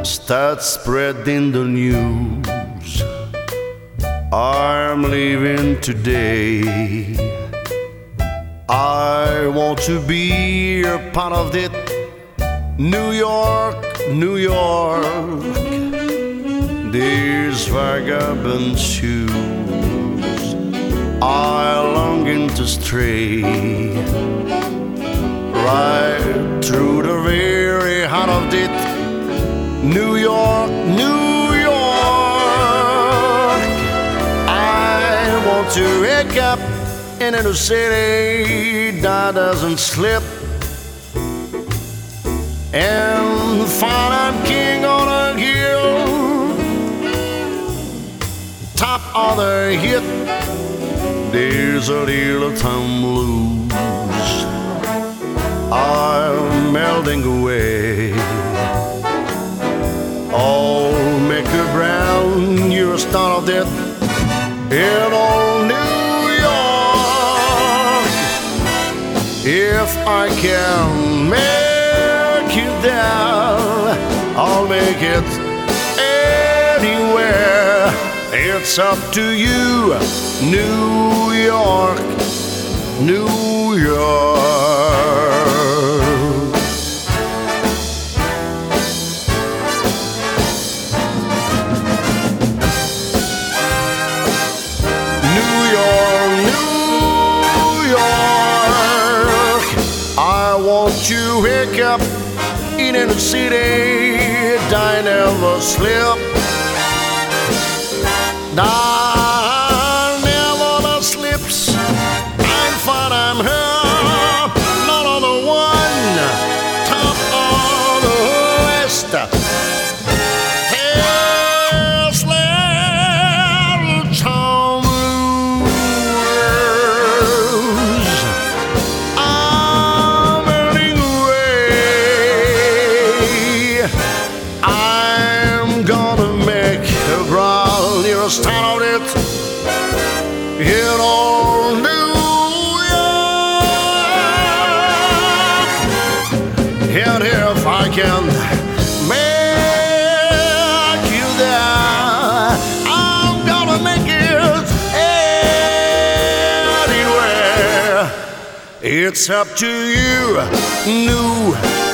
start spreading the news. I'm leaving today. I want to be a part of it. New York, New York, these vagabond shoes are longing to stray right through the very heart of it. New York, New York, I want to wake up in a city that doesn't slip and find I'm king on a hill, top of the hit. There's a little town blues are melting away. Oh, Maker Brown, you're a star of death in old New York. If I can make it there, I'll make it anywhere. It's up to you, New York, New York. New York, New York, I want you wake up in a city that never slip. I never slips. I'm fine, I'm her, not on the one, top of the list. Here's little town blues. I'm running away. I'm gonna make a growl. You're a star of it. In old New York. And if I can make you there, I'm gonna make it anywhere. It's up to you, New